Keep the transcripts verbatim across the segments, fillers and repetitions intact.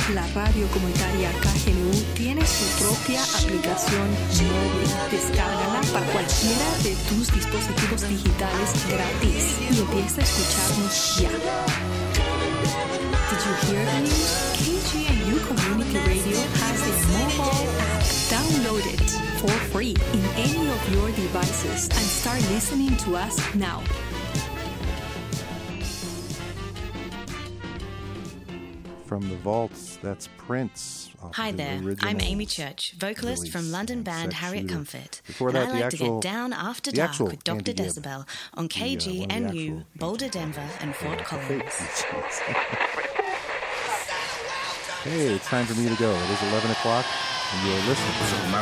La radio comunitaria K G L U tiene su propia aplicación móvil. Descárgala para cualquiera de tus dispositivos digitales gratis y empieza a escucharnos ya. Did you hear the news? K G N U Community Radio has a mobile app. Download it for free in any of your devices and start listening to us now. From the vaults, that's Prince. Hi there, I'm Amy Church, vocalist from London band Harriet Comfort. Before and that, I the like actual, to get down after the dark actual with Doctor Andy Gibb, Decibel on K G N U, the, uh, one of the actual Boulder, Denver, and Fort Collins. Hey, it's time for me to go. It is eleven o'clock, and you're listening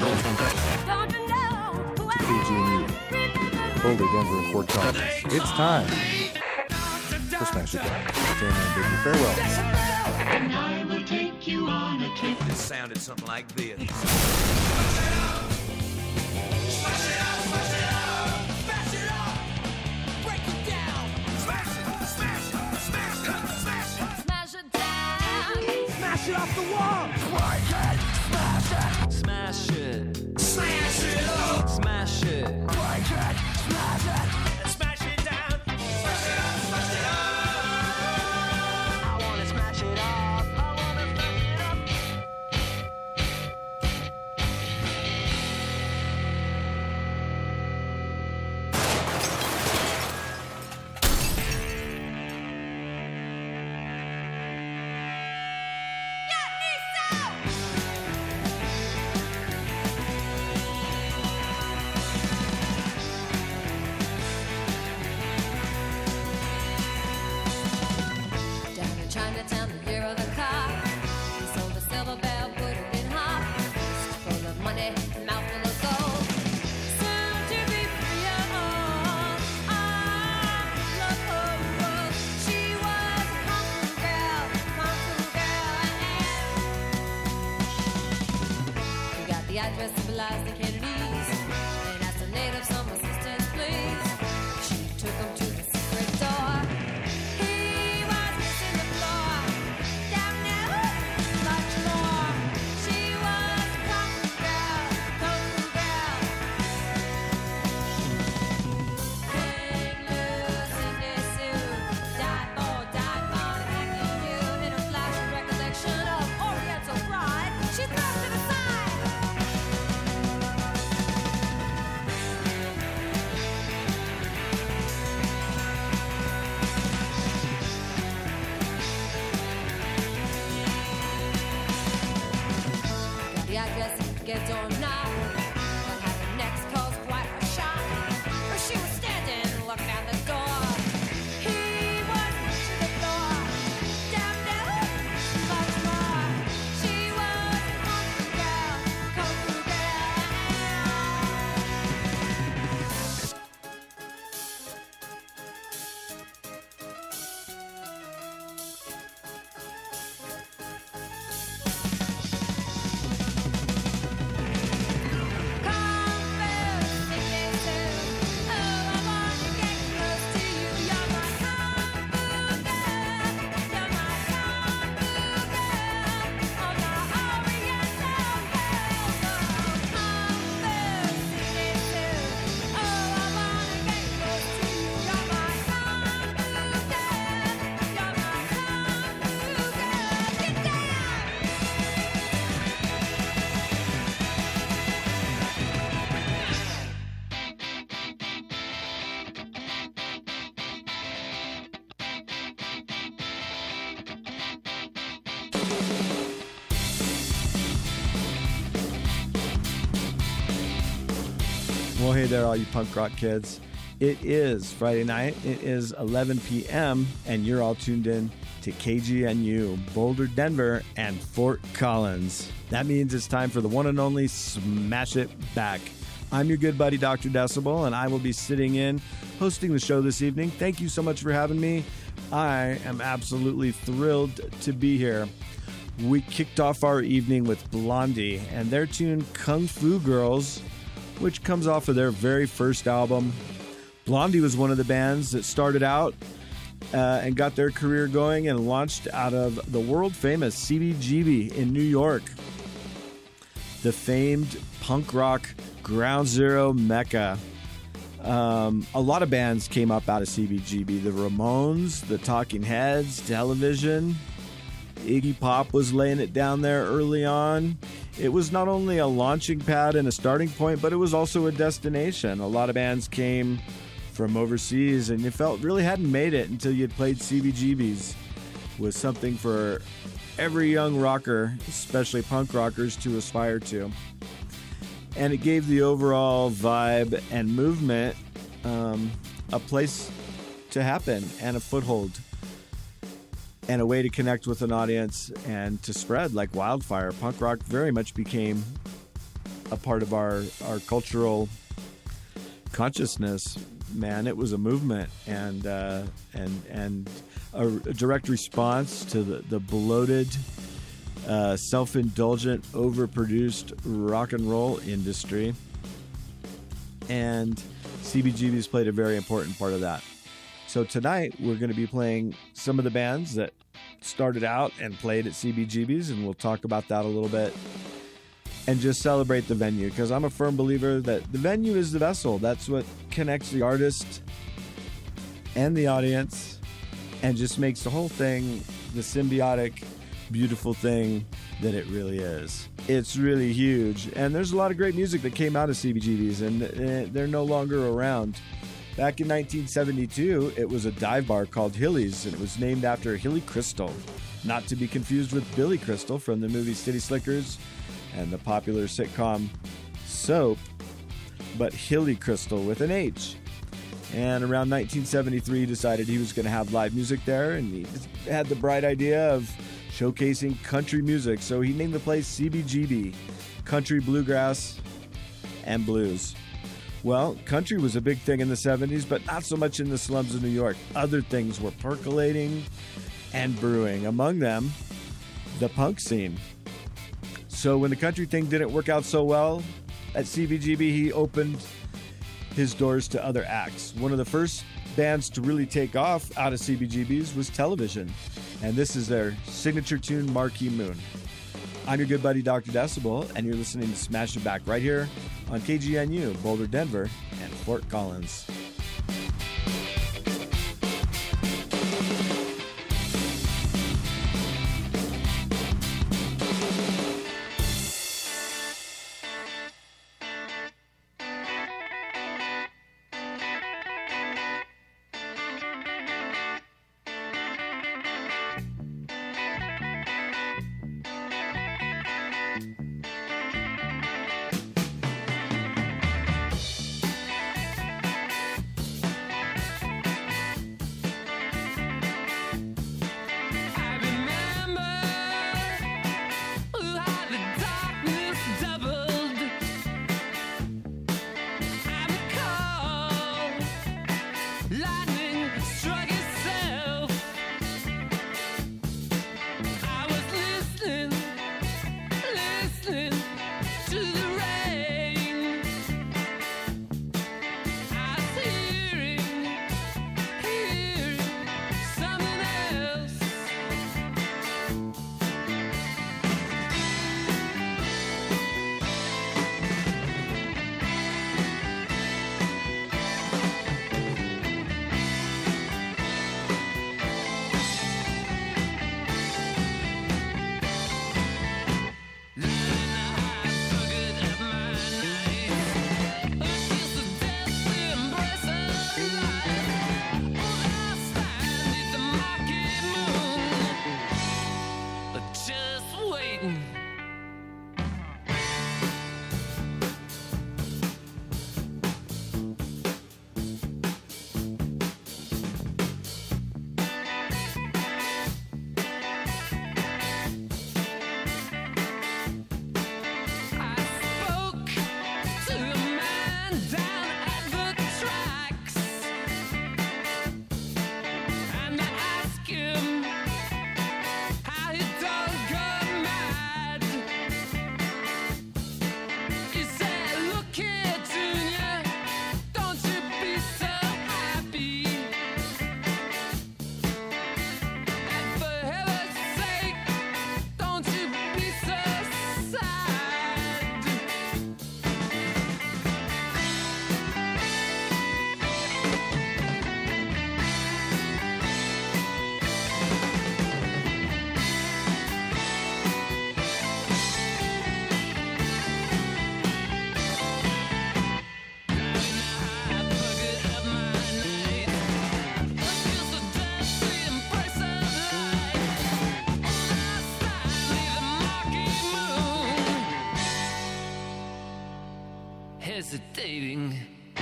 to K G N U, Boulder, Denver, and Fort Collins. It's time for Smash It Back. Saying I'm bid you farewell. And I will take you on a trip. It sounded something like this. Smash it off the wall! Break it! Smash it! Smash it. Smash it up! Smash it. Break it! Smash it! Smash it down. Smash it up. Smash it up. I wanna smash it up! I wanna smash it up! Down in Chinatown, the year of the car. He sold a silver bell, put it in hot. Fist full of money, mouth full of gold. Soon to be free of all. I love her world. She was a kung fu girl, kung fu girl. And we got the address of Eliza Kennedy's. And asked the natives some assistance, please. She took them to the secret door. He was missing the floor. Down there, much more. She was a kung fu girl, kung fu girl. Hang loose in this suit. Die for, die for, hanging you in a flash of recollection of Oriental pride. She thrust it aside. The address gets on now. What happened next caused quite a shock. For she was standing, looking at the door. He was to the floor. Down there, much more. She was a kung fu girl, kung fu Well, hey there, all you punk rock kids. It is Friday night. It is eleven p.m., and you're all tuned in to K G N U, Boulder, Denver, and Fort Collins. That means it's time for the one and only Smash It Back. I'm your good buddy, Doctor Decibel, and I will be sitting in hosting the show this evening. Thank you so much for having me. I am absolutely thrilled to be here. We kicked off our evening with Blondie and their tune Kung Fu Girls, which comes off of their very first album. Blondie was one of the bands that started out uh, and got their career going and launched out of the world-famous C B G B in New York, the famed punk rock ground zero mecca. Um, a lot of bands came up out of C B G B. The Ramones, the Talking Heads, Television. Iggy Pop was laying it down there early on. It was not only a launching pad and a starting point, but it was also a destination. A lot of bands came from overseas, and you felt really hadn't made it until you'd played C B G B's. It was something for every young rocker, especially punk rockers, to aspire to. And it gave the overall vibe and movement um, a place to happen and a foothold and a way to connect with an audience and to spread like wildfire. Punk rock very much became a part of our, our cultural consciousness. Man, it was a movement and uh, and and a, a direct response to the, the bloated, Uh, self-indulgent, overproduced rock and roll industry. And C B G B's played a very important part of that. So tonight we're going to be playing some of the bands that started out and played at C B G B's, and we'll talk about that a little bit and just celebrate the venue, because I'm a firm believer that the venue is the vessel. That's what connects the artist and the audience and just makes the whole thing the symbiotic, beautiful thing that it really is. It's really huge, and there's a lot of great music that came out of C B G B's, and they're no longer around. Back in nineteen seventy-two, it was a dive bar called Hilly's, and it was named after Hilly Crystal, not to be confused with Billy Crystal from the movie City Slickers and the popular sitcom Soap, but Hilly Crystal with an H. And around nineteen seventy-three, he decided he was going to have live music there, and he had the bright idea of showcasing country music. So he named the place C B G B, Country, Bluegrass, and Blues. Well, country was a big thing in the seventies, but not so much in the slums of New York. Other things were percolating and brewing. Among them, the punk scene. So when the country thing didn't work out so well at C B G B, he opened his doors to other acts. One of the first bands to really take off out of C B G B's was Television, and this is their signature tune, Marquee Moon. I'm your good buddy, Doctor Decibel, and you're listening to Smash It Back right here on K G N U, Boulder, Denver, and Fort Collins. hesitating.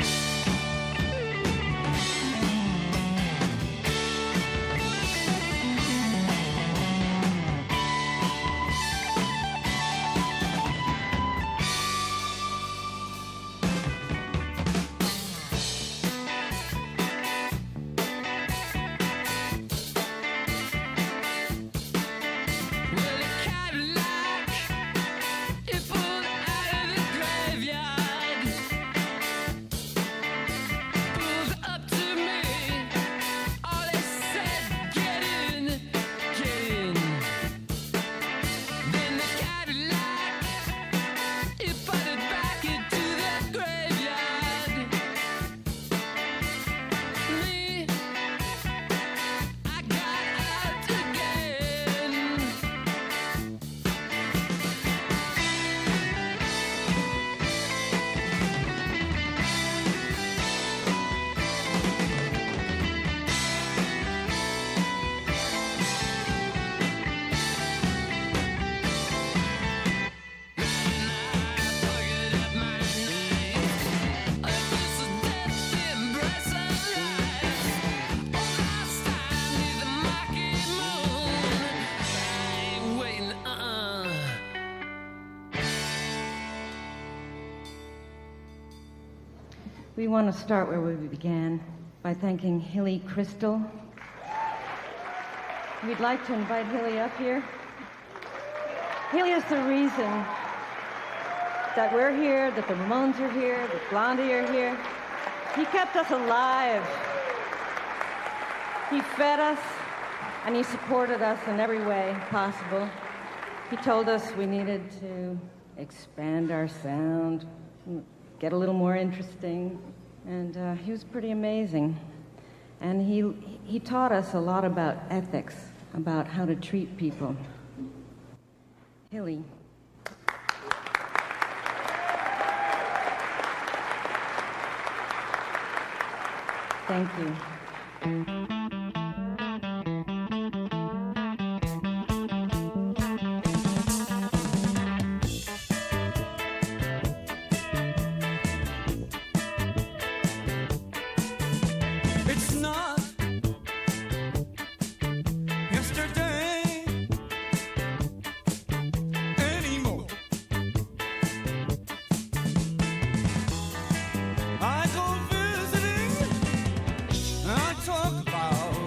We want to start where we began, by thanking Hilly Crystal. We'd like to invite Hilly up here. Hilly is the reason that we're here, that the Ramones are here, that Blondie are here. He kept us alive. He fed us, and he supported us in every way possible. He told us we needed to expand our sound, get a little more interesting, and uh, he was pretty amazing. And he he taught us a lot about ethics, about how to treat people. Hilly. Thank you. I go visiting, I talk about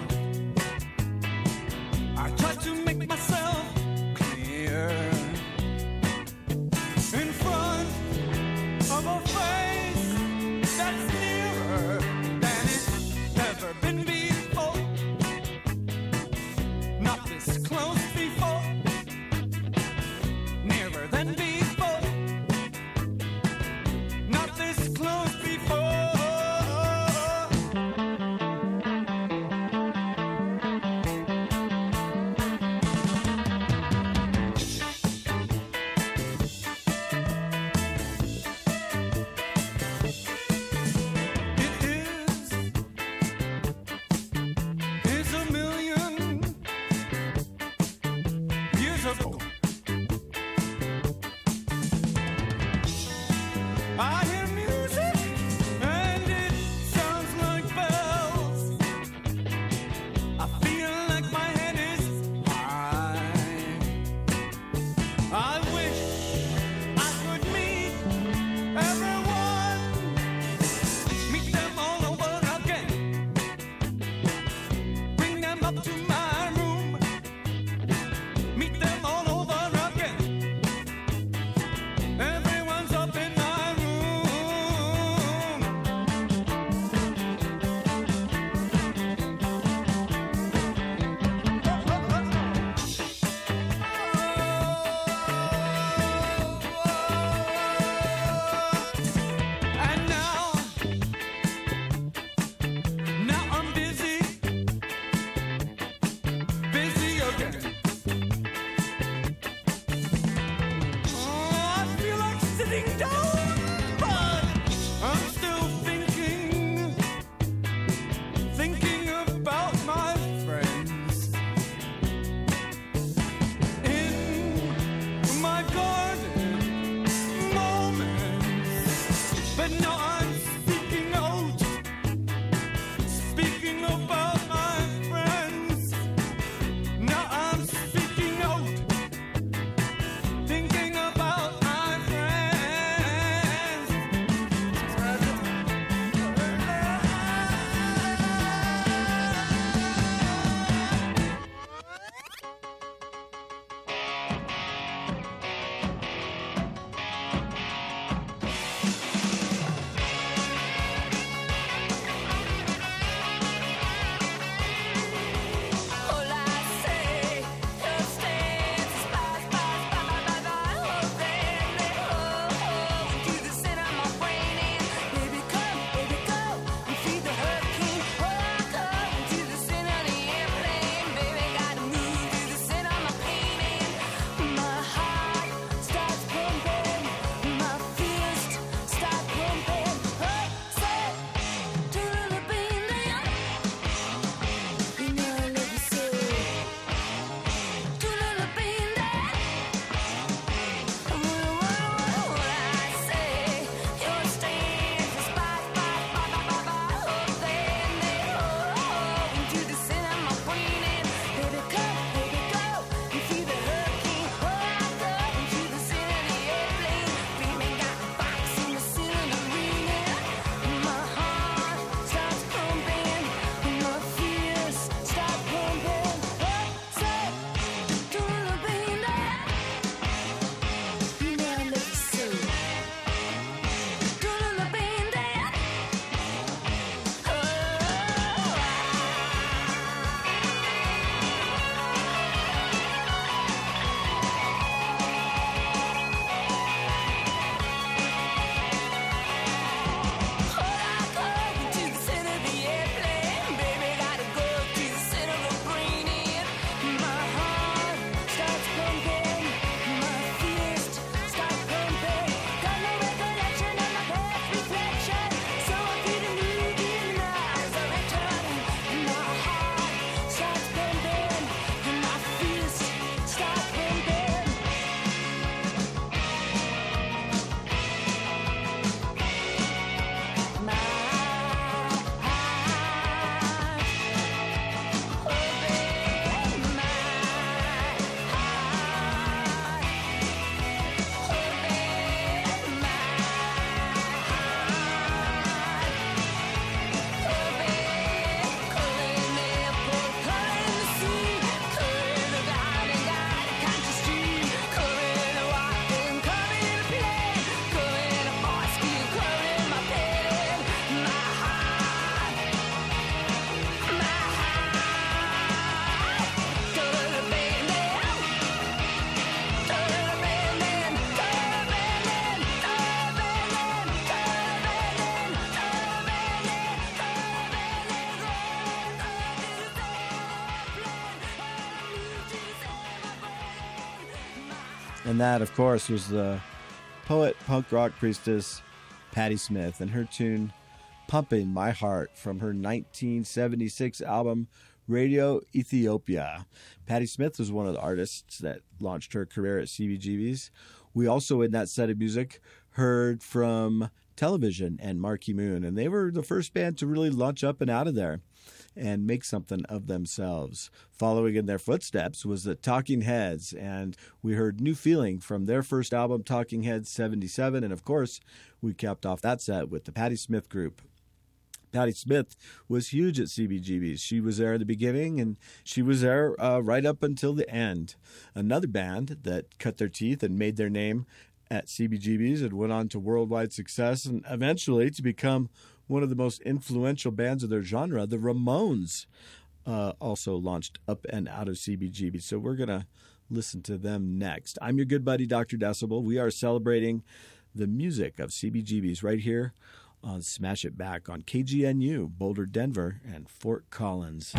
And that, of course, was the poet, punk rock priestess, Patti Smith, and her tune, Pumping My Heart, from her nineteen seventy-six album, Radio Ethiopia. Patti Smith was one of the artists that launched her career at C B G B's. We also, in that set of music, heard from Television and Marquee Moon, and they were the first band to really launch up and out of there and make something of themselves. Following in their footsteps was the Talking Heads, and we heard New Feeling from their first album, Talking Heads seventy-seven, and of course, we capped off that set with the Patti Smith Group. Patti Smith was huge at C B G B's. She was there at the beginning, and she was there uh, right up until the end. Another band that cut their teeth and made their name at C B G B's and went on to worldwide success and eventually to become one of the most influential bands of their genre, the Ramones, uh, also launched up and out of C B G B. So we're going to listen to them next. I'm your good buddy, Doctor Decibel. We are celebrating the music of C B G B's right here on Smash It Back on K G N U, Boulder, Denver, and Fort Collins.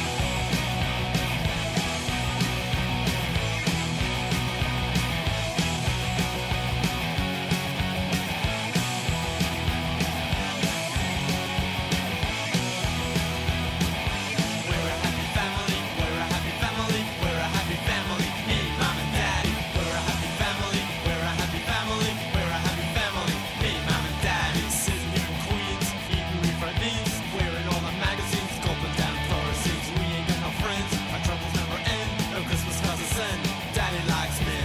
Wearing all the magazines, gulping down fluorescents. We ain't got no friends, our troubles never end. No Christmas cause it's send, Daddy likes me.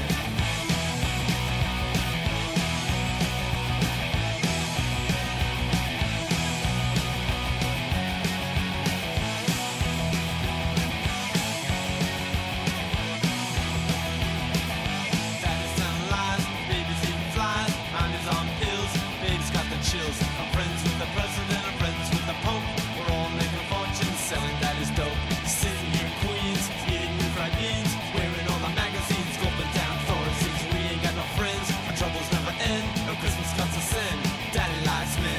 Daddy's telling lies, baby's eating flies. Mine is on pills, baby's got the chills. I'm friends with the president, I'm friends with the pope. We're all making a fortune, selling daddy's dope. Sitting here in Queens, eating new fried beans. Wearing all the magazines, gulping down fluorescents. We ain't got no friends, our troubles never end. No Christmas cuts us in, Daddy likes me.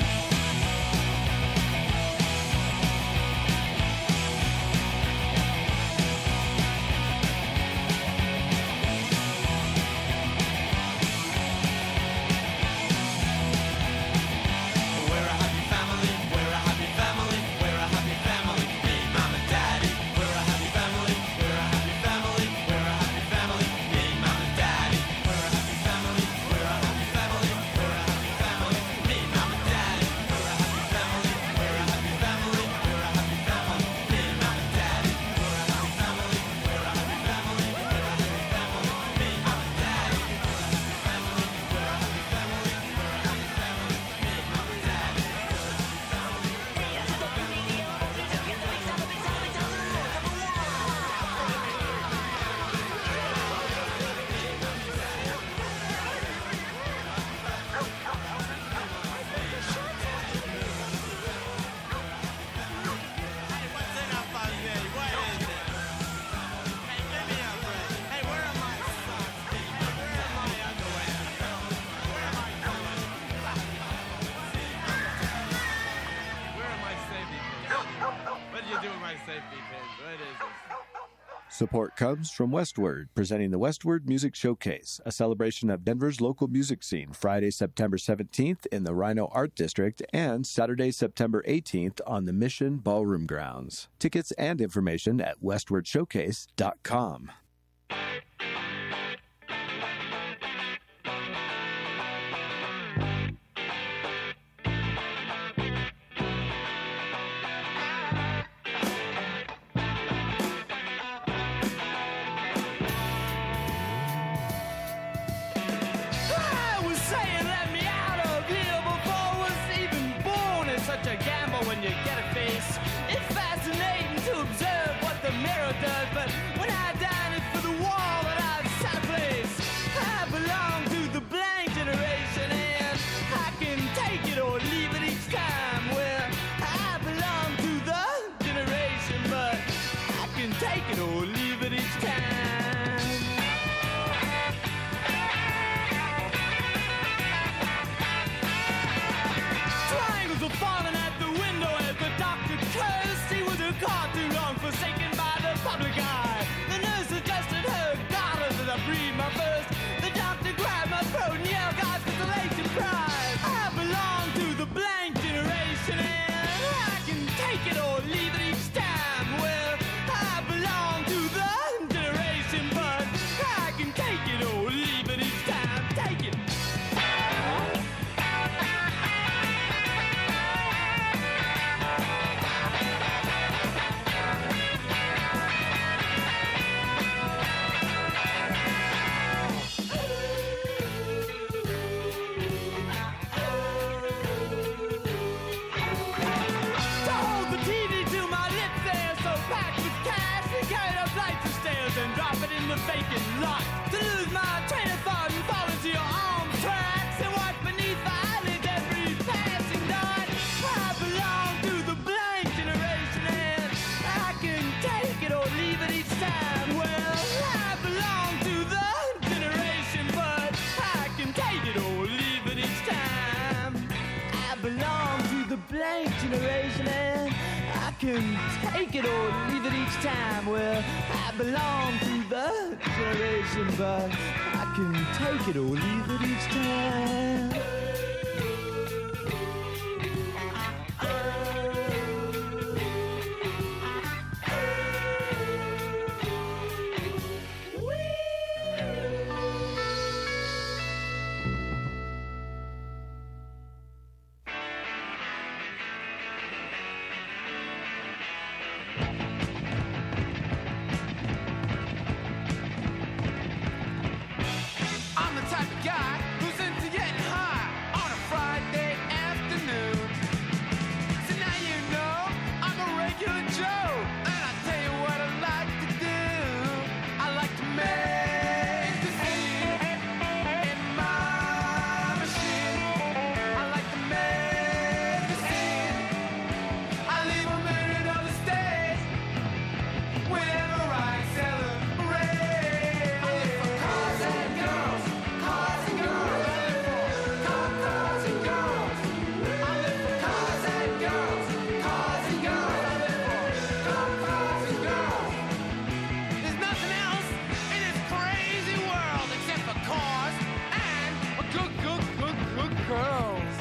We're a happy family, we're a happy family, we're a happy family, me, mom and daddy. We're a happy family, we're a happy family, we're a happy family, me, mom and daddy. We're a happy family, we're a happy family, we're a happy family, me, mom and daddy. We're a happy family, we're a happy family, we're a happy family, me, mom and daddy. We're a happy family, we're a happy family, we're a happy family, me, mom and daddy. We're a happy family, we're a happy family, we're a happy family, me, mom and daddy. What did you do with my safety pins? What is this? Support comes from Westward, presenting the Westward Music Showcase, a celebration of Denver's local music scene, Friday, September seventeenth in the Rhino Art District and Saturday, September eighteenth on the Mission Ballroom Grounds. Tickets and information at westward showcase dot com. I was saying let me out of here before I was even born. It's such a gamble when you get a face. It's fascinating to observe what the mirror does, but when I die and it like to lose my train of thought and fall into your arms tracks and watch beneath the eyelids every passing night. I belong to the blank generation and I can take it or leave it each time. Well, I belong to the generation, but I can take it or leave it each time. I belong to the blank generation and I can take it or leave it each time. Well, I belong to the generation, but I can take it or leave it each time. I'm the type of guy who's into getting high on a Friday afternoon. So now you know I'm a regular Joe, and I tell you what I like to do. I like to make the scene in my machine. I like to make the scene. I leave a minute on the stage whenever I celebrate. I live for cars and girls, cars and girls. I live for car- cars and girls. I live for cars and girls, cars and girls. I live for car- cars and girls. There's nothing else in this crazy world except for cars and good, good, good, good girls.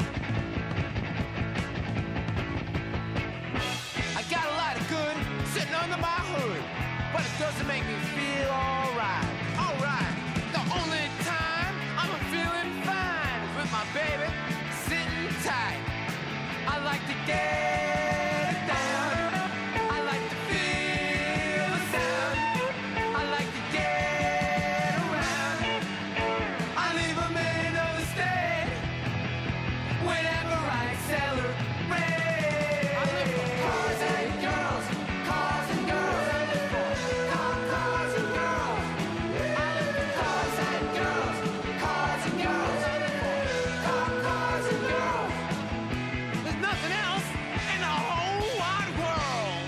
I got a lot of good sitting under my hood, but it doesn't make me feel alright. Alright. The only time I'm feeling fine is with my baby sitting tight. I like to get it down. I like to feel the sound. I like to get around. I leave a minute on the stage whenever I celebrate. I live for cars and girls, cars and girls. I live for car- cars and girls. I live for cars and girls, cars and girls. I live for car- cars and girls. There's nothing else in the whole wide world.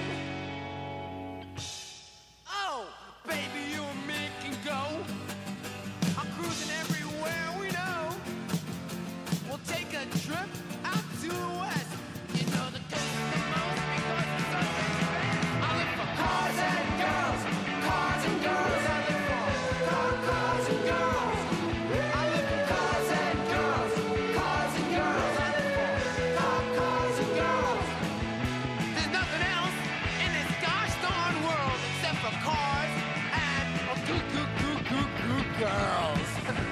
Oh, baby, you and me can go. I'm cruising everywhere we know. We'll take a trip out to the west. You know the coast the most because it's so I live for cars and girls, cars and girls. I live for car- cars and girls. I live for cars and girls, cars and girls. I live for car- cars and girls. There's nothing else in this gosh darn world except for cars and oh, good, good, good, good, good girls.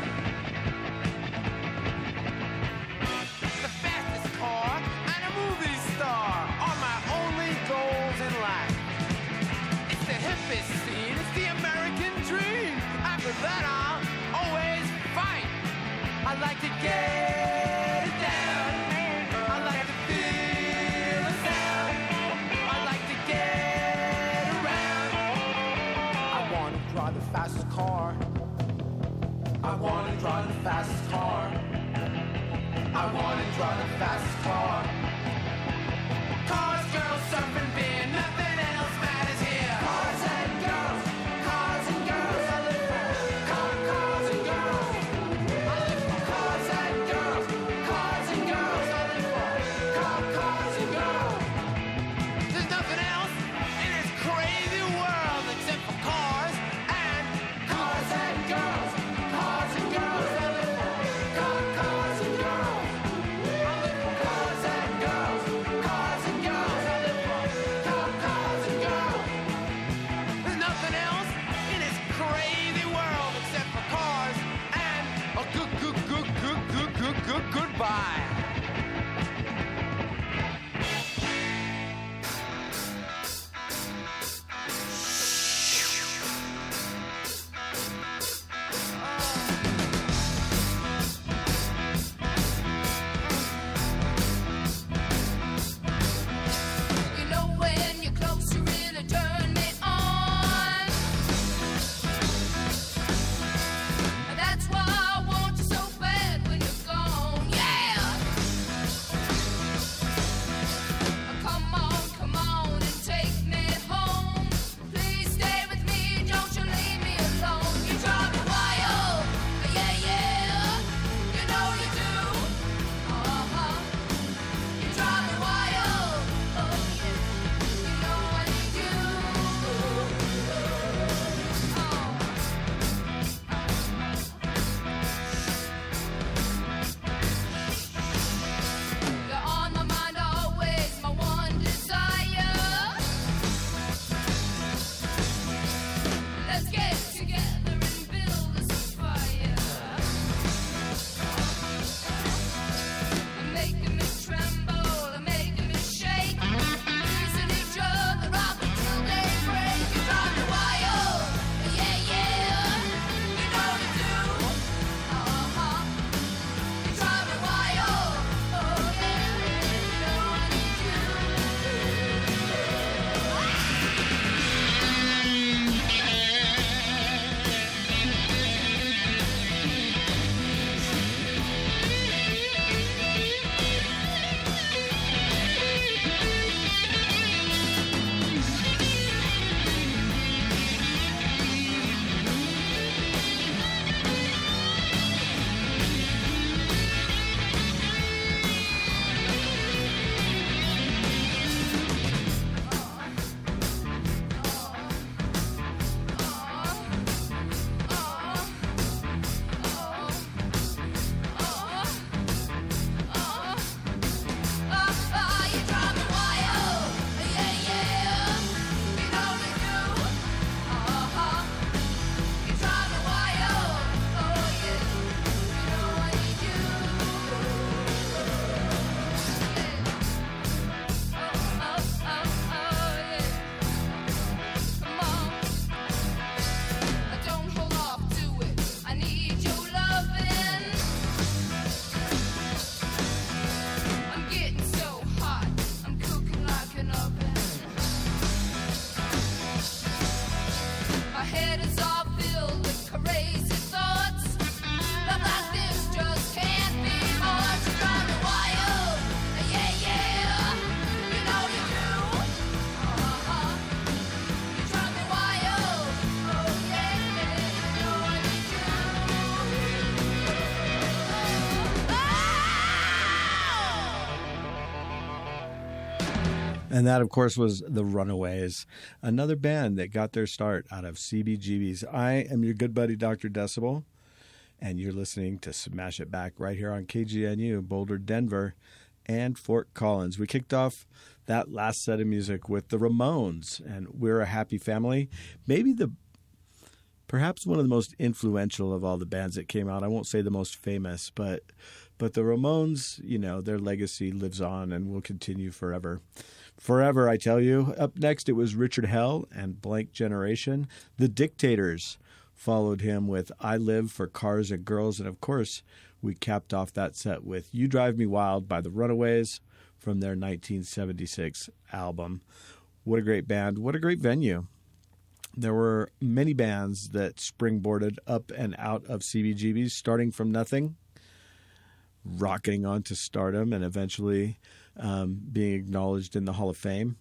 The fastest car and a movie star are my only goals in life. It's the hippest scene, it's the American dream. After that, I'll always fight. I like to get it down. I like to feel the sound. I like to get around. I want to drive the fastest car. I want to drive the fastest car. I want to drive the fastest car. Cars, girls, surfing, beer, nothing else matters here. Cars and girls, cars and girls. I live for car- cars and girls. I live for cars and girls, cars and girls. I live for car- cars and girls. There's nothing else in this crazy world except for cars and cars and girls, cars and girls. I live for car- cars and girls. I live for cars and girls, cars and girls. I live for car- cars and girls. There's nothing else in this crazy world except for cars and a good, good, good, good, good, good, good, goodbye. You know when you're close, you really turn me on. And that, of course, was the Runaways, another band that got their start out of C B G B's. I am your good buddy, Doctor Decibel, and you're listening to Smash It Back right here on K G N U, Boulder, Denver, and Fort Collins. We kicked off that last set of music with the Ramones and We're a Happy Family. Maybe the perhaps one of the most influential of all the bands that came out. I won't say the most famous, but but the Ramones, you know, their legacy lives on and will continue forever. Forever, I tell you. Up next, it was Richard Hell and Blank Generation. The Dictators followed him with I Live for Cars and Girls. And, of course, we capped off that set with You Drive Me Wild by the Runaways from their nineteen seventy-six album. What a great band. What a great venue. There were many bands that springboarded up and out of C B G B's, starting from nothing, rocketing on to stardom, and eventually um, being acknowledged in the Hall of Fame.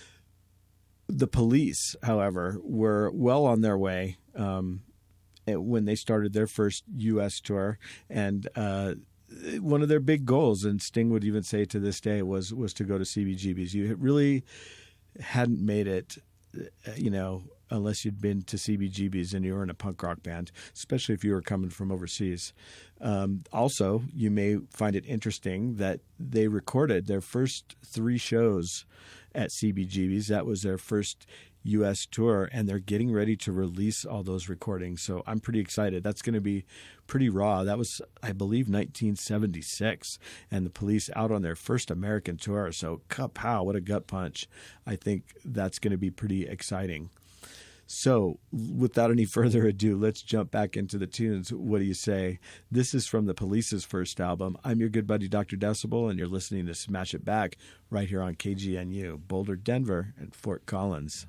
The Police, however, were well on their way um, when they started their first U S tour, and uh, one of their big goals, and Sting would even say to this day, was was to go to C B G B's. You really hadn't made it, you know, unless you'd been to C B G B's and you were in a punk rock band, especially if you were coming from overseas. Um, also, you may find it interesting that they recorded their first three shows at C B G B's. That was their first U S tour, and they're getting ready to release all those recordings. So I'm pretty excited. That's going to be pretty raw. That was, I believe, nineteen seventy-six, and the Police out on their first American tour. So, kapow, what a gut punch. I think that's going to be pretty exciting. So, without any further ado, let's jump back into the tunes. What do you say? This is from the Police's first album. I'm your good buddy, Doctor Decibel, and you're listening to Smash It Back right here on K G N U, Boulder, Denver, and Fort Collins.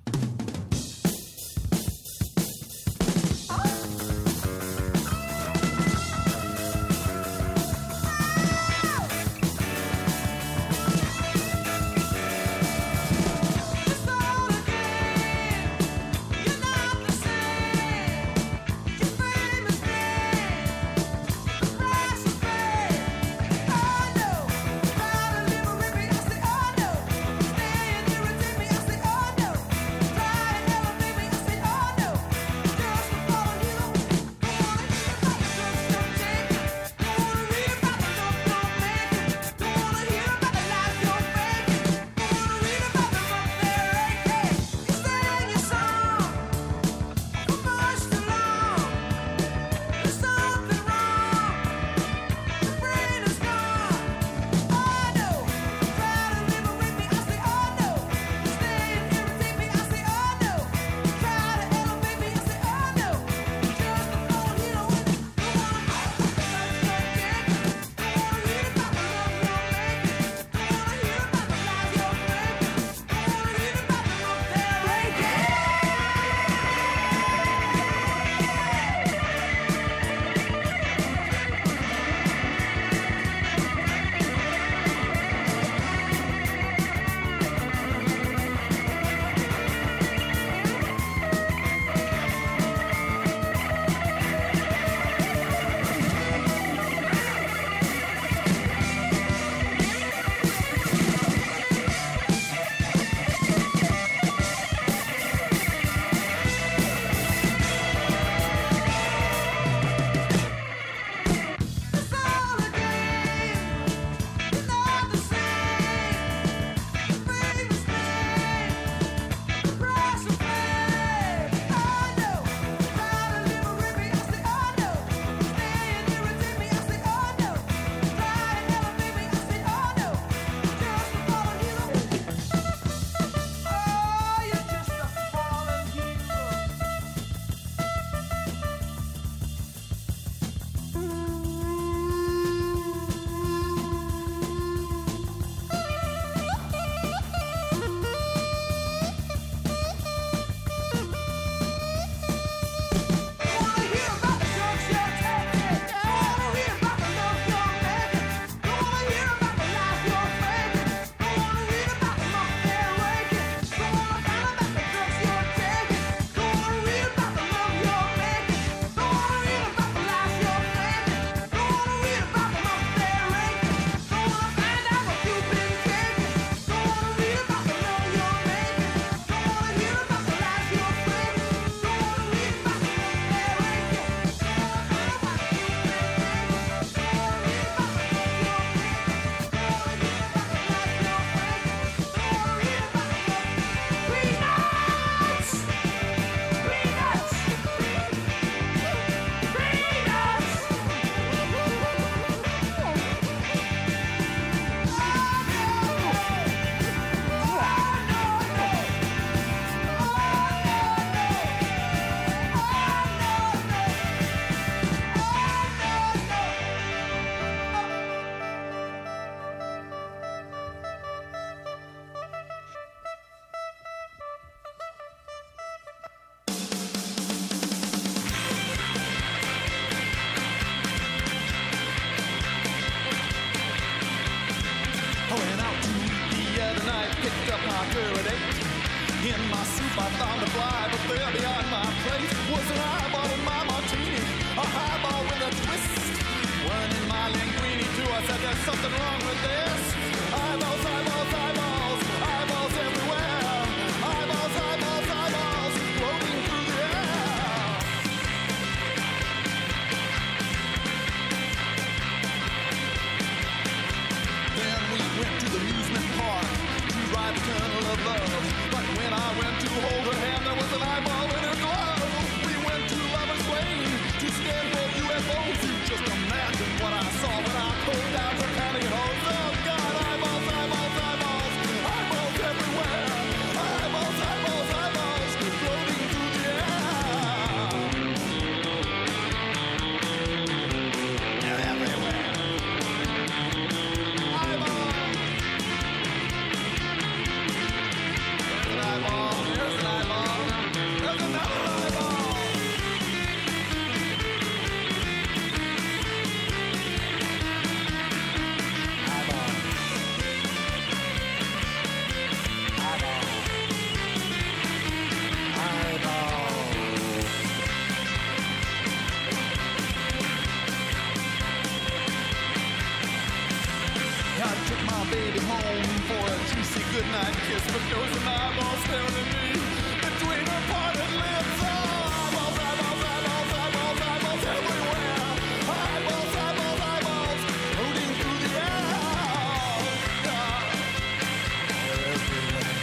Drive I went out to eat the other night, picked up my girl at eight. In my soup I found a fly, but there beyond my plate was an eyeball in my martini, a highball with a twist. One in my linguine too. I said there's something wrong with this. Eyeballs, eyeballs, eyeballs, eyeballs everywhere. Eyeballs, eyeballs, eyeballs, floating through the air. Then we went to the amusement park to ride the tunnel of love. But when I went to hold her hand, there was an eyeball in her glove. We went to Lover's Lane to scan for U F Os. You just imagine what I saw when I pulled down her pantyhose. Oh God, eyeballs, eyeballs, eyeballs, eyeballs everywhere. Eyeballs, eyeballs, eyeballs, floating through the air. They're everywhere. Eyeballs. There's an eyeball. There's an eyeball. There's another eyeball. I took my baby home for a juicy goodnight kiss, but there was an eyeball staring at me between her parted lips. Oh, eyeballs, eyeballs, eyeballs, eyeballs, eyeballs everywhere. Eyeballs, eyeballs, eyeballs, floating through the air. Yeah. They're everywhere.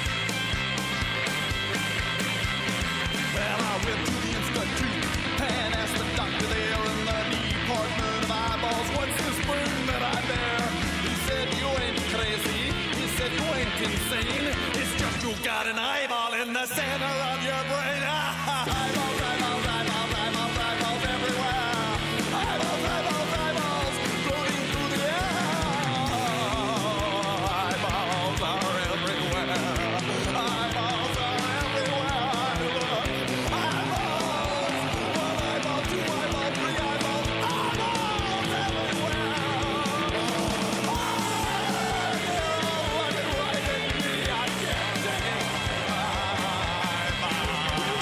Well, I went to the institute and asked the doctor there in the department of eyeballs, what's this burn that I bear? He said, you ain't crazy. He said, you ain't insane. It's just you got an eyeball in the center of your brain. Eyeballs, eyeballs, eyeballs, eyeballs, eyeballs everywhere. Eyeballs, eyeballs, eyeballs, floating through the air. Eyeballs are everywhere. Eyeballs are everywhere. Eyeballs, one eyeball, two eyeball, three eyeballs. Eyeballs everywhere. Looking right at me, I can't take it.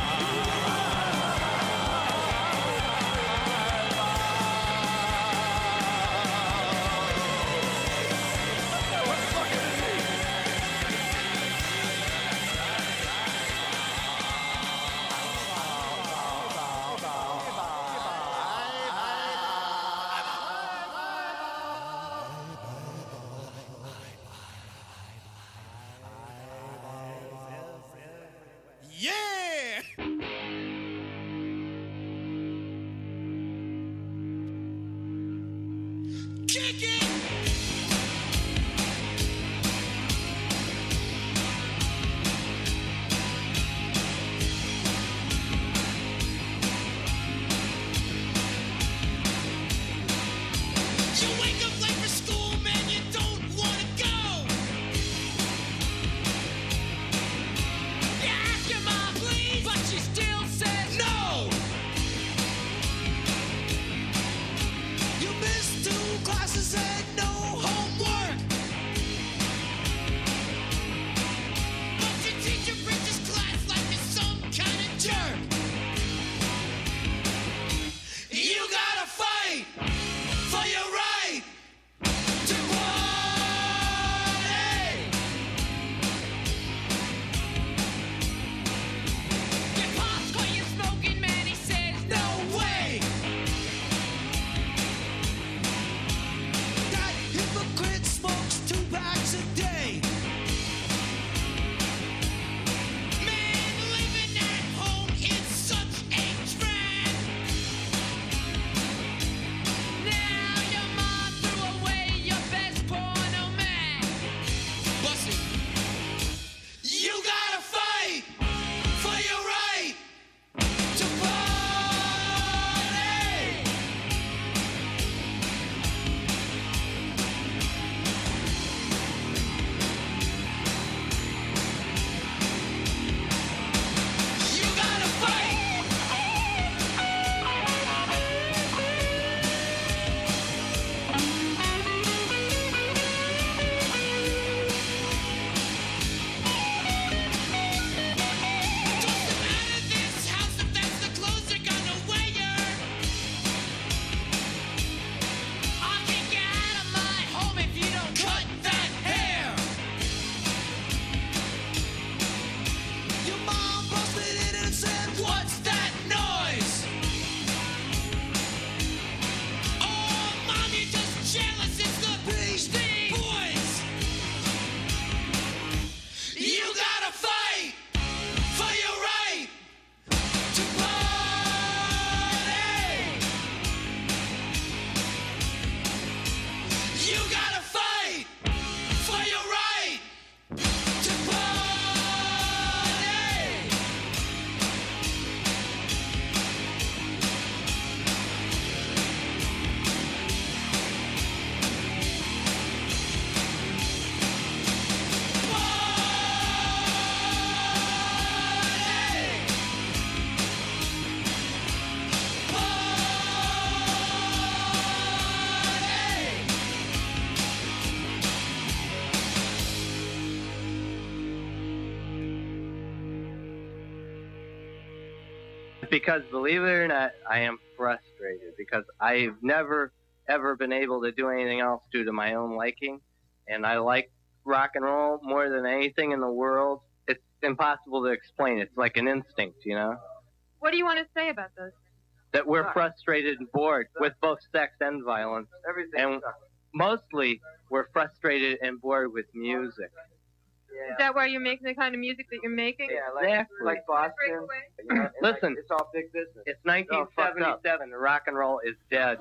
because, believe it or not, I am frustrated because I've never, ever been able to do anything else due to my own liking. And I like rock and roll more than anything in the world. It's impossible to explain. It's like an instinct, you know? What do you want to say about those things? That we're frustrated and bored with both sex and violence. Everything. And mostly, we're frustrated and bored with music. Is that why you're making the kind of music that you're making? Yeah, like, Exactly. like Boston. You know, and Listen. like, it's all big business. It's nineteen seventy-seven. The rock and roll is dead.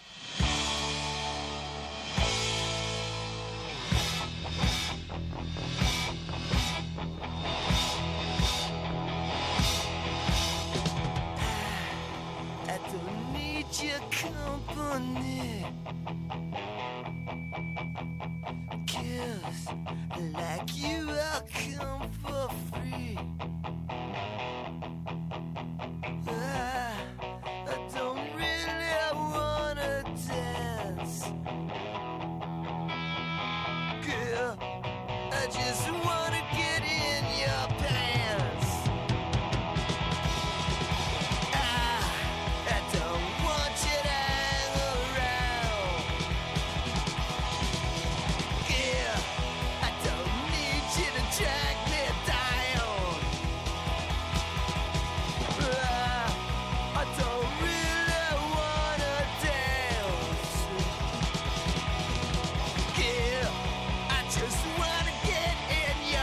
I don't need your company. 'Cause like you, I'll come for free. I, I don't really wanna dance. Girl, I just wanna get in your pants. I, I don't want you to hang around. Yeah, I don't need you to drag me down. I, I don't really wanna dance. Yeah, I just wanna get in your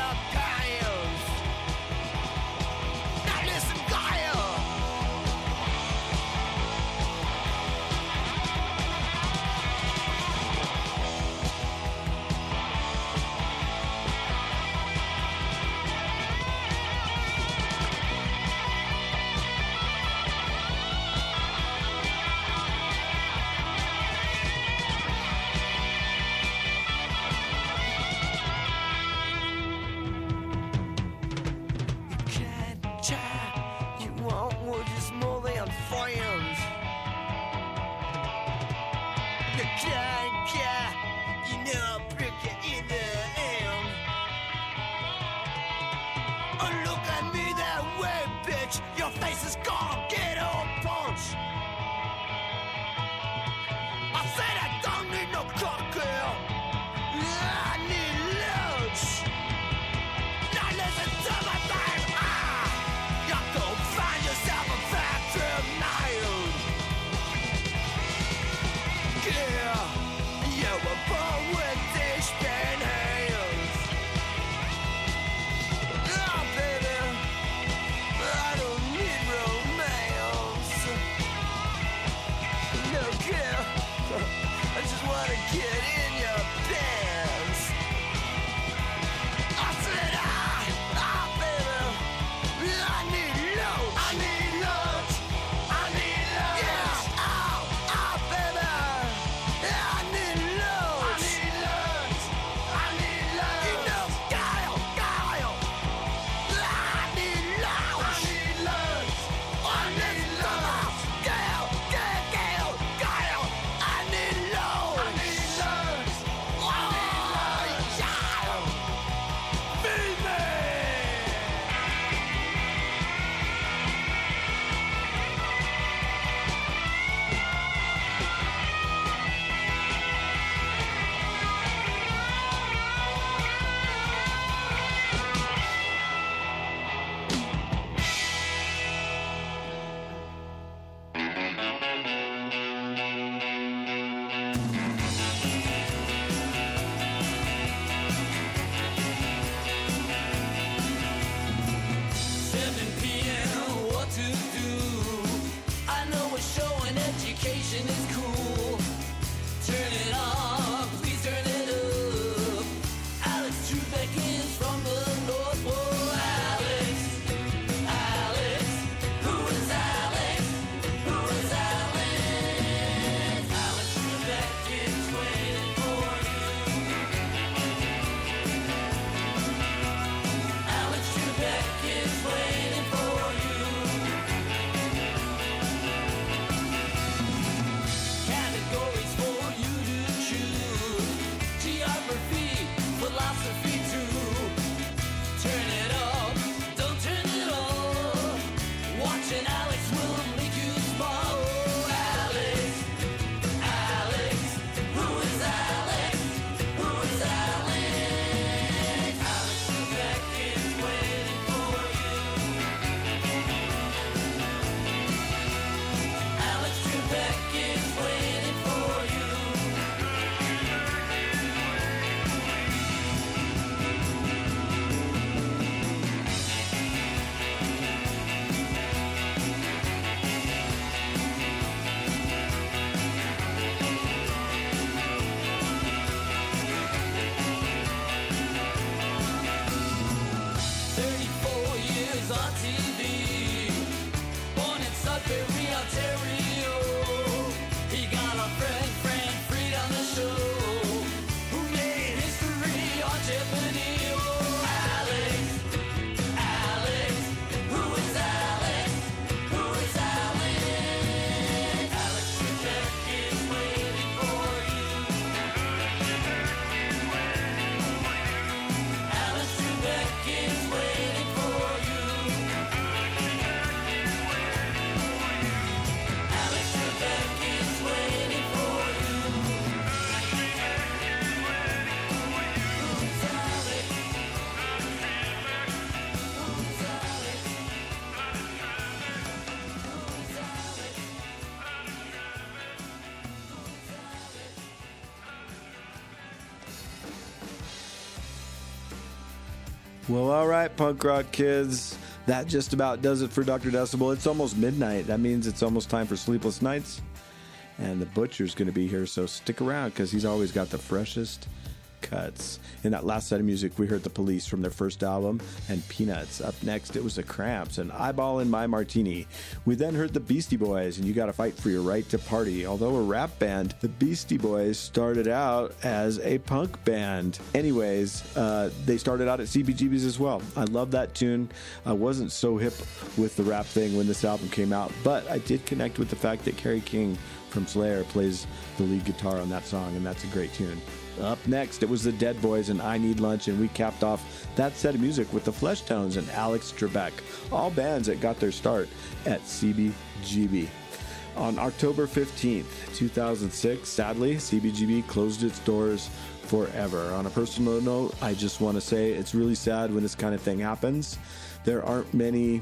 Well, all right, punk rock kids. That just about does it for Doctor Decibel. It's almost midnight. That means it's almost time for Sleepless Nights. And the Butcher's going to be here, so stick around because he's always got the freshest cuts. In that last set of music, we heard the Police from their first album and Peanuts. Up next, it was the Cramps and Eyeball in My Martini. We then heard the Beastie Boys and You Gotta Fight for Your Right to Party. Although a rap band, the Beastie Boys started out as a punk band. Anyways, uh, they started out at C B G B's as well. I love that tune. I wasn't so hip with the rap thing when this album came out, but I did connect with the fact that Kerry King from Slayer plays the lead guitar on that song, and that's a great tune. Up next, it was the Dead Boys and I Need Lunch, and we capped off that set of music with the Fleshtones and Alex Trebek, all bands that got their start at C B G B. On October fifteenth, two thousand six, sadly, C B G B closed its doors forever. On a personal note, I just want to say it's really sad when this kind of thing happens. There aren't many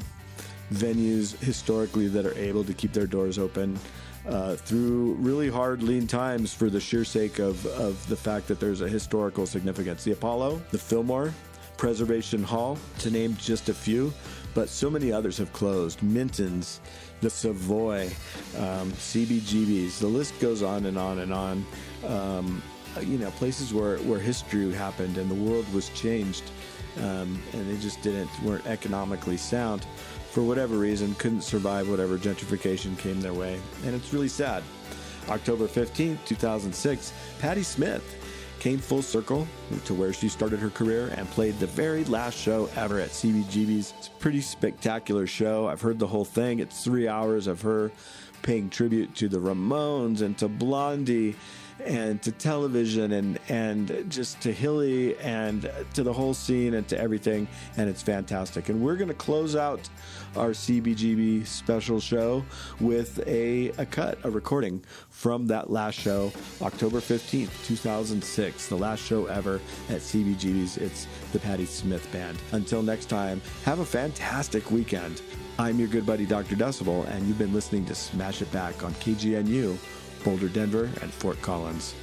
venues historically that are able to keep their doors open Uh, through really hard, lean times for the sheer sake of, of the fact that there's a historical significance. The Apollo, the Fillmore, Preservation Hall, to name just a few, but so many others have closed. Minton's, the Savoy, um, C B G B's, the list goes on and on and on. Um, you know, places where, where history happened and the world was changed, um, and they just didn't, weren't economically sound. For whatever reason, couldn't survive whatever gentrification came their way. And it's really sad. October fifteenth, two thousand six, Patti Smith came full circle to where she started her career and played the very last show ever at C B G B's. It's a pretty spectacular show. I've heard the whole thing. It's three hours of her paying tribute to the Ramones and to Blondie and to television and and just to Hilly and to the whole scene and to everything, and it's fantastic. And we're going to close out our C B G B special show with a, a cut, a recording from that last show, October fifteenth, two thousand six, the last show ever at C B G B's. It's the Patti Smith Band. Until next time, have a fantastic weekend. I'm your good buddy, Doctor Decibel, and you've been listening to Smash It Back on K G N U, Boulder, Denver, and Fort Collins.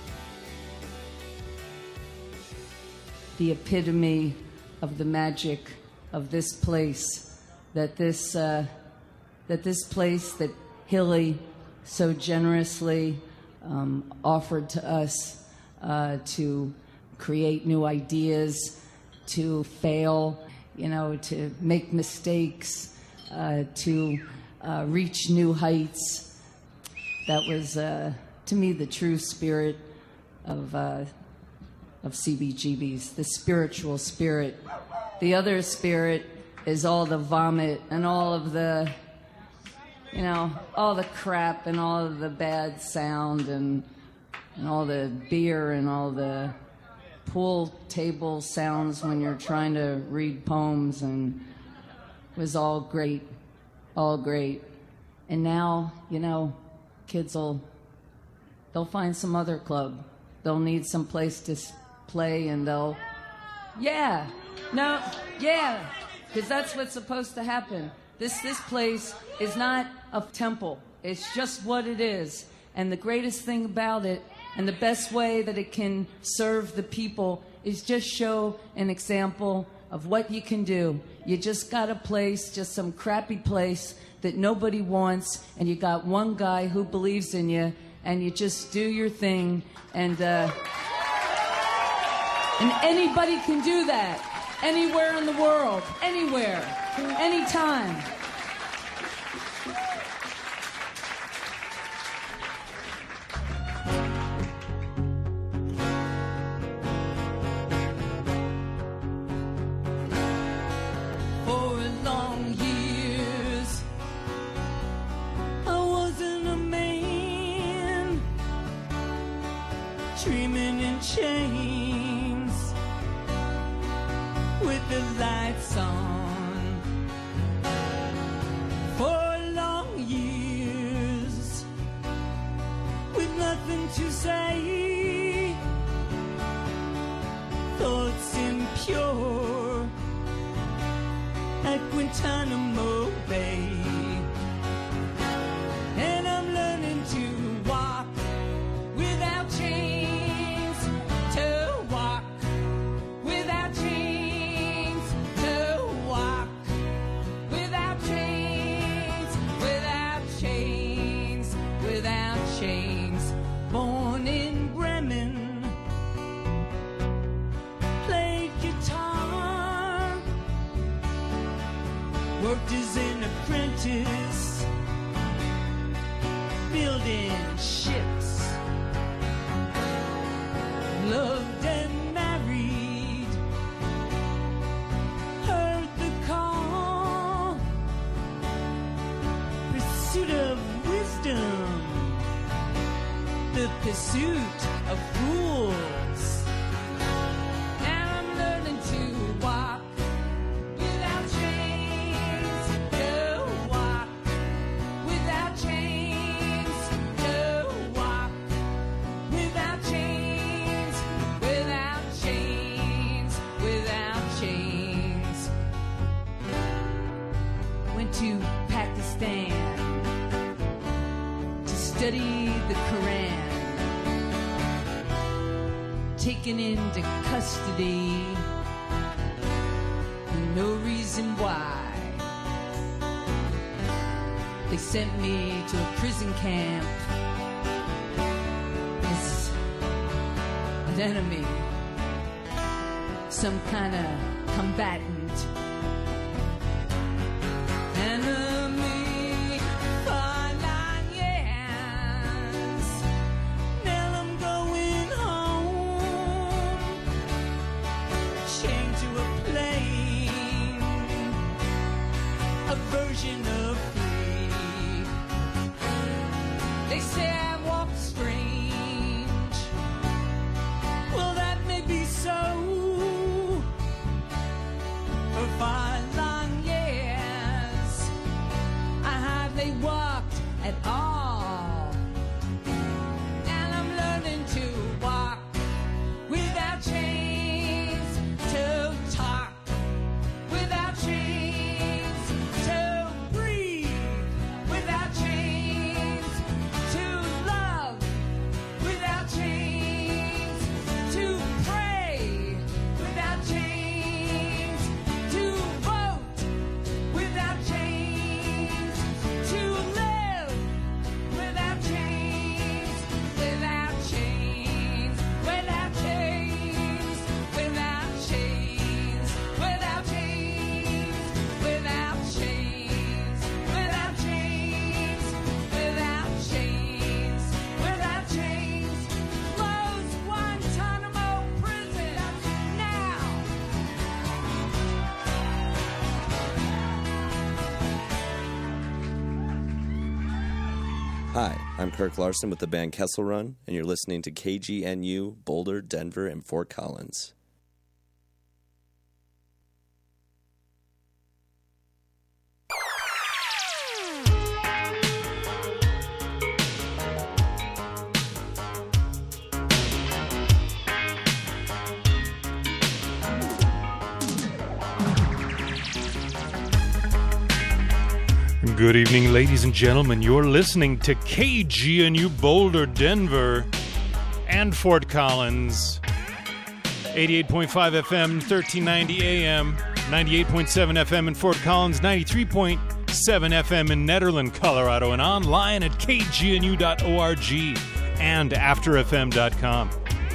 The epitome of the magic of this place, that this uh, that this place that Hilly so generously um, offered to us uh, to create new ideas, to fail, you know, to make mistakes, uh, to uh, reach new heights. That was, uh, to me, the true spirit of uh, of C B G B's, the spiritual spirit. The other spirit is all the vomit and all of the, you know, all the crap and all of the bad sound and, and all the beer and all the pool table sounds when you're trying to read poems, and it was all great, all great. And now, you know, kids will, they'll find some other club. They'll need some place to play, and they'll, yeah, no, yeah, because that's what's supposed to happen. This this place is not a temple. It's just what it is. And the greatest thing about it, and the best way that it can serve the people, is just show an example of what you can do. You just got a place, just some crappy place that nobody wants, and you got one guy who believes in you, and you just do your thing, and uh, and anybody can do that, anywhere in the world, anywhere, anytime. Dreaming in chains with the lights on for long years with nothing to say, thoughts impure at Guantanamo Bay. And I'm learning to walk without chains, to walk without chains, worked as an apprentice, building ships, loved and married, heard the call, pursuit of wisdom, the pursuit of fools. And I'm learning to walk without chains, to walk without chains, to walk without chains, without chains, without chains. Went to Pakistan to study the Quran, taken into custody, no reason why. They sent me to a prison camp as an enemy, some kind of combatant. Enemy for nine years. Now I'm going home, chained to a plane, a version of free. They say I walk strange. Well, that may be so. For five long years, I hardly walked at all. And I'm learning to walk without chains, to talk without chains, to breathe without chains, to love without chains, to pray without chains, to vote without chains, to live without chains, without chains, without chains, without chains, without chains, without chains, without chains, without chains, without chains. Close Guantanamo prison now. Hi, I'm Kirk Larson with the band Kessel Run, and you're listening to K G N U, Boulder, Denver, and Fort Collins. Good evening, ladies and gentlemen. You're listening to K G N U Boulder, Denver, and Fort Collins. eighty-eight point five F M, thirteen ninety A M, ninety-eight point seven F M in Fort Collins, ninety-three point seven F M in Nederland, Colorado, and online at k g n u dot org and after f m dot com.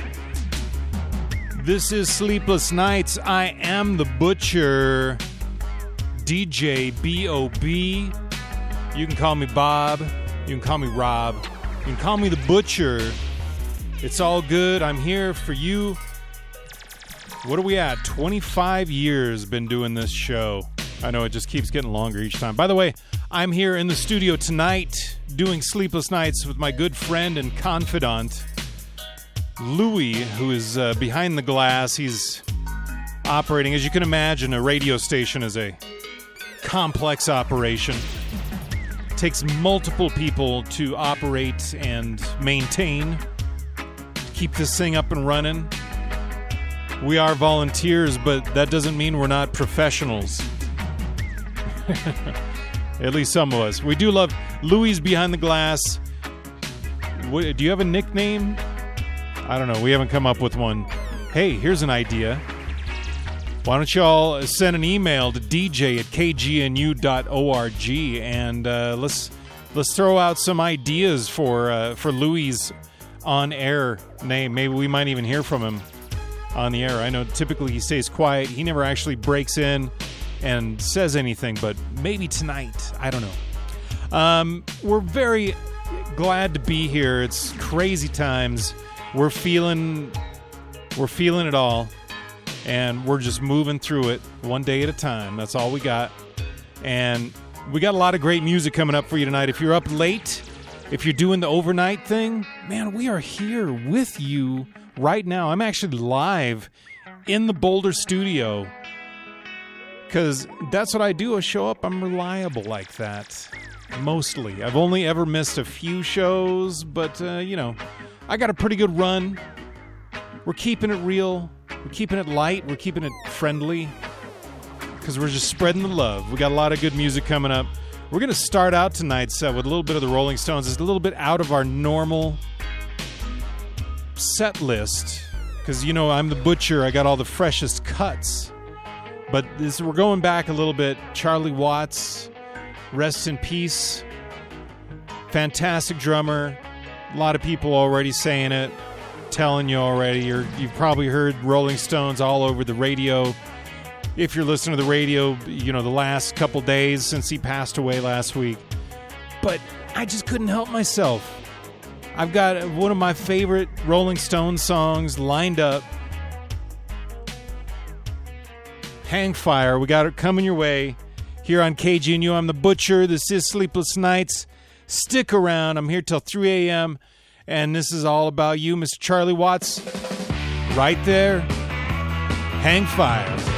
This is Sleepless Nights. I am the Butcher, D J B O B. You can call me Bob. You can call me Rob. You can call me the Butcher. It's all good. I'm here for you. What are we at? twenty-five years been doing this show. I know it just keeps getting longer each time. By the way, I'm here in the studio tonight doing Sleepless Nights with my good friend and confidant, Louis, who is uh, behind the glass. He's operating. As you can imagine, a radio station is a complex operation. It takes multiple people to operate and maintain, to keep this thing up and running. We are volunteers, but that doesn't mean we're not professionals. At least some of us. We do love Louis behind the glass. What, do you have a nickname? I don't know. We haven't come up with one. Hey, here's an idea. Why don't y'all send an email to d j at k g n u dot org and uh, let's let's throw out some ideas for uh, for Louis' on-air name. Maybe we might even hear from him on the air. I know typically he stays quiet. He never actually breaks in and says anything, but maybe tonight. I don't know. Um, we're very glad to be here. It's crazy times. We're feeling, we're feeling it all, and we're just moving through it one day at a time. That's all we got. And we got a lot of great music coming up for you tonight. If you're up late, if you're doing the overnight thing, man, we are here with you right now. I'm actually live in the Boulder studio because that's what I do. I show up. I'm reliable like that. Mostly. I've only ever missed a few shows, but, uh, you know, I got a pretty good run. We're keeping it real. We're keeping it light. We're keeping it friendly because we're just spreading the love. We got a lot of good music coming up. We're going to start out tonight's set with a little bit of the Rolling Stones. It's a little bit out of our normal set list because, you know, I'm the butcher. I got all the freshest cuts. But this, we're going back a little bit. Charlie Watts, rest in peace. Fantastic drummer. A lot of people already saying it, telling you already. You're, you've probably heard Rolling Stones all over the radio. If you're listening to the radio, you know, the last couple days since he passed away last week. But I just couldn't help myself. I've got one of my favorite Rolling Stones songs lined up. Hang Fire. We got it coming your way here on K G N U. I'm the Butcher. This is Sleepless Nights. Stick around. I'm here till three a.m. And this is all about you, Mister Charlie Watts. Right there. Hang Fire.